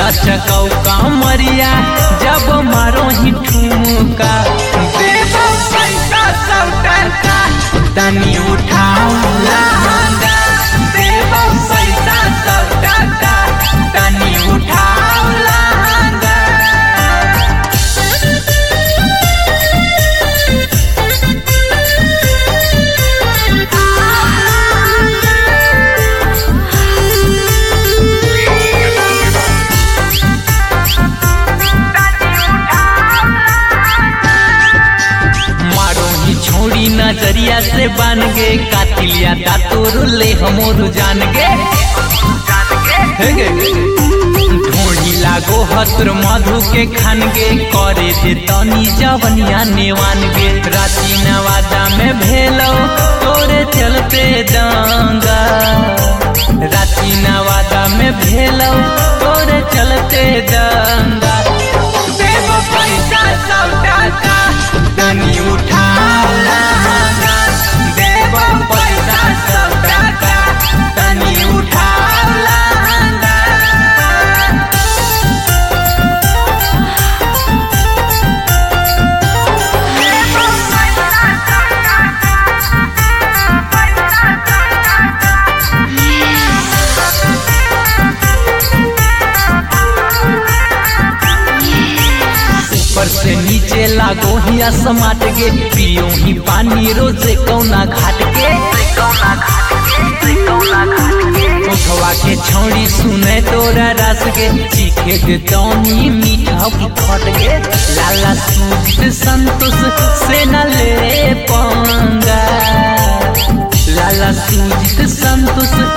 लचकौ कमरिया जब मारो ही ठुमका देबो पैसा सब टका तनी उठाओ लहंगा देबो पैसा सब टका तनी उठाओ लहंगा। नजरिया से बन गे कातिलिया दातुर ले हमोर जान गे ढोड़ी लागो हत्र मधु के खान गे करे दे तनी जवनिया नेवान गे राती नवादा में भेलो तोरे चलते दंगा राती नवादा में भेलो तोरे चलते दंगा देबो पैसा सब टका तनी उठा देबो पैसा सब टका तनी उठा लहंगा। ऊपर से नीचे लागो ही असमाट गे पियो ही पानी रोजे कौना घाट के उठवा के छौड़ी सुने तोरा रस गे चीखे दे तनी मीठा की खट गे लाला सूट संतोष से न ले पंगा लाला सूजित संतोष